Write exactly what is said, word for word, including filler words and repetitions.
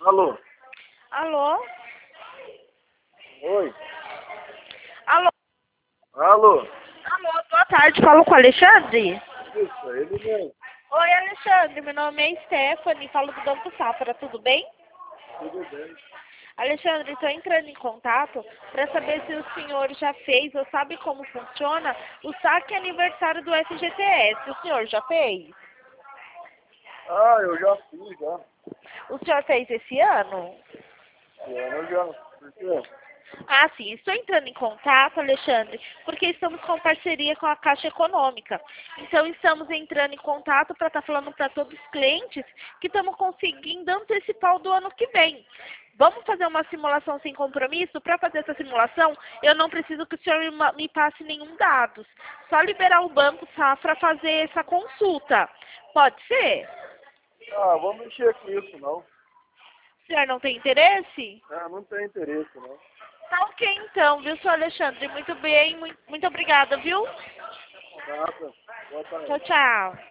Alô? Alô? Oi? Alô? Alô? Alô, boa tarde. Falo com o Alexandre? Isso, é ele mesmo. Oi, Alexandre. Meu nome é Stephanie. Falo do Banco Safra. Tudo bem? Tudo bem. Alexandre, estou entrando em contato para saber se o senhor já fez ou sabe como funciona o saque aniversário do F G T S. O senhor já fez? Ah, eu já fiz, já. O senhor fez esse ano? Esse ano eu já. Por quê? Ah, sim. Estou entrando em contato, Alexandre, porque estamos com parceria com a Caixa Econômica. Então, estamos entrando em contato para estar falando para todos os clientes que estamos conseguindo antecipar o do ano que vem. Vamos fazer uma simulação sem compromisso? Para fazer essa simulação, eu não preciso que o senhor me ma- me passe nenhum dados. Só liberar o Banco Safra fazer essa consulta. Pode ser? Ah, vou mexer com isso, não. O senhor não tem interesse? Ah, não tem interesse, não. Tá ok então, viu, senhor Alexandre? Muito bem, muito, muito obrigada, viu? Nada. Boa Tchau, tarde. tchau.